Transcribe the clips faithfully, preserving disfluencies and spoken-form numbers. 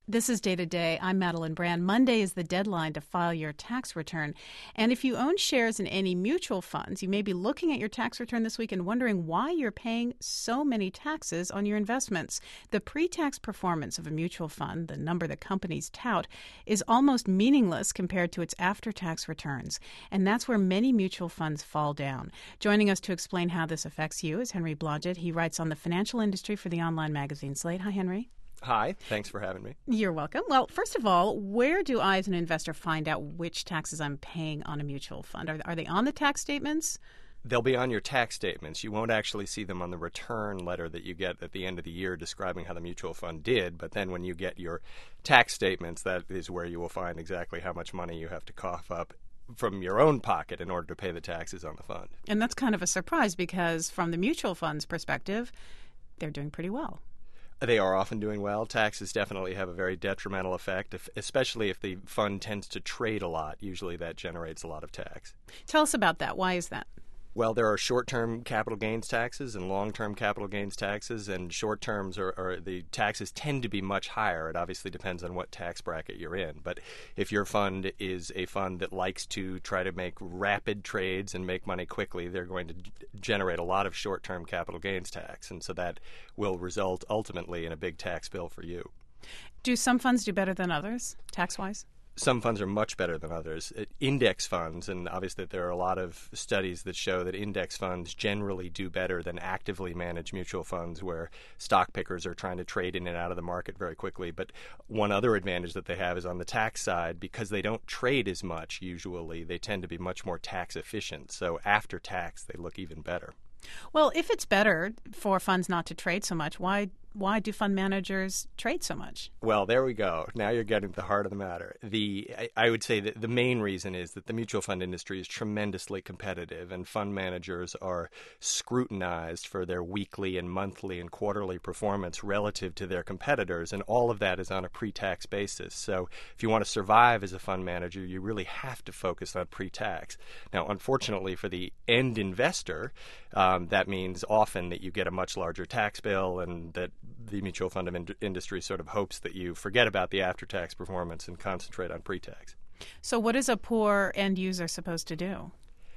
This is Day to Day. I'm Madeline Brand. Monday is the deadline to file your tax return. And if you own shares in any mutual funds, you may be looking at your tax return this week and wondering why you're paying so many taxes on your investments. The pre-tax performance of a mutual fund, the number that companies tout, is almost meaningless compared to its after-tax returns. And that's where many mutual funds fall down. Joining us to explain how this affects you is Henry Blodgett. He writes on the financial industry for the online magazine Slate. Hi, Henry. Hi, thanks for having me. You're welcome. Well, first of all, where do I as an investor find out which taxes I'm paying on a mutual fund? Are, are they on the tax statements? They'll be on your tax statements. You won't actually see them on the return letter that you get at the end of the year describing how the mutual fund did. But then when you get your tax statements, that is where you will find exactly how much money you have to cough up from your own pocket in order to pay the taxes on the fund. And that's kind of a surprise because from the mutual fund's perspective, they're doing pretty well. They are often doing well. Taxes definitely have a very detrimental effect, if, especially if the fund tends to trade a lot. Usually that generates a lot of tax. Tell us about that. Why is that? Well, there are short-term capital gains taxes and long-term capital gains taxes, and short-terms are, are the taxes tend to be much higher. It obviously depends on what tax bracket you're in. But if your fund is a fund that likes to try to make rapid trades and make money quickly, they're going to g- generate a lot of short-term capital gains tax, and so that will result ultimately in a big tax bill for you. Do some funds do better than others, tax-wise? Some funds are much better than others. Index funds, and obviously there are a lot of studies that show that index funds generally do better than actively managed mutual funds where stock pickers are trying to trade in and out of the market very quickly. But one other advantage that they have is on the tax side, because they don't trade as much usually, they tend to be much more tax efficient. So after tax, they look even better. Well, if it's better for funds not to trade so much, why why do fund managers trade so much? Well, there we go. Now you're getting to the heart of the matter. The I, I would say that the main reason is that the mutual fund industry is tremendously competitive, and fund managers are scrutinized for their weekly and monthly and quarterly performance relative to their competitors, and all of that is on a pre-tax basis. So if you want to survive as a fund manager, you really have to focus on pre-tax. Now, unfortunately for the end investor, um, that means often that you get a much larger tax bill, and that the mutual fund in- industry sort of hopes that you forget about the after-tax performance and concentrate on pre-tax. So what is a poor end user supposed to do?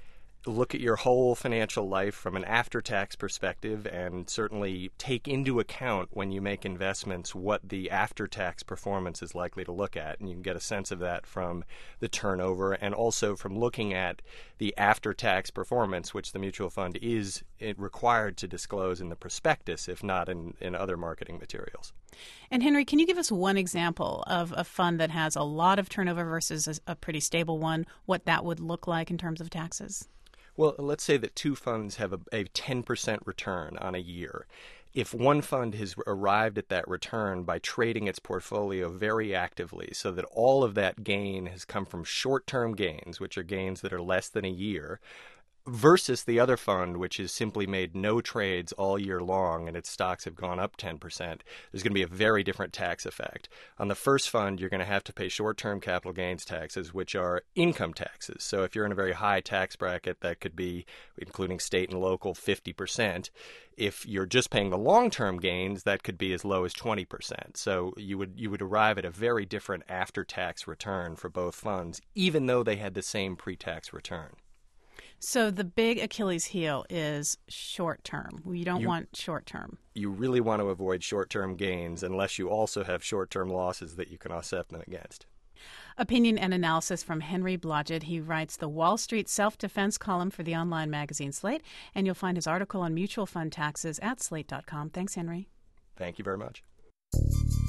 Look at your whole financial life from an after-tax perspective and certainly take into account when you make investments what the after-tax performance is likely to look at. And you can get a sense of that from the turnover and also from looking at the after-tax performance, which the mutual fund is required to disclose in the prospectus, if not in, in other marketing materials. And Henry, can you give us one example of a fund that has a lot of turnover versus a, a pretty stable one, what that would look like in terms of taxes? Well, let's say that two funds have a, a ten percent return on a year. If one fund has arrived at that return by trading its portfolio very actively so that all of that gain has come from short-term gains, which are gains that are less than a year, versus the other fund, which has simply made no trades all year long and its stocks have gone up ten percent, there's going to be a very different tax effect. On the first fund, you're going to have to pay short-term capital gains taxes, which are income taxes. So if you're in a very high tax bracket, that could be, including state and local, fifty percent. If you're just paying the long-term gains, that could be as low as twenty percent. So you would you would arrive at a very different after-tax return for both funds, even though they had the same pre-tax return. So the big Achilles heel is short term. You don't you, want short term. You really want to avoid short-term gains unless you also have short-term losses that you can offset them against. Opinion and analysis from Henry Blodgett. He writes the Wall Street Self-Defense column for the online magazine Slate, and you'll find his article on mutual fund taxes at slate dot com. Thanks, Henry. Thank you very much.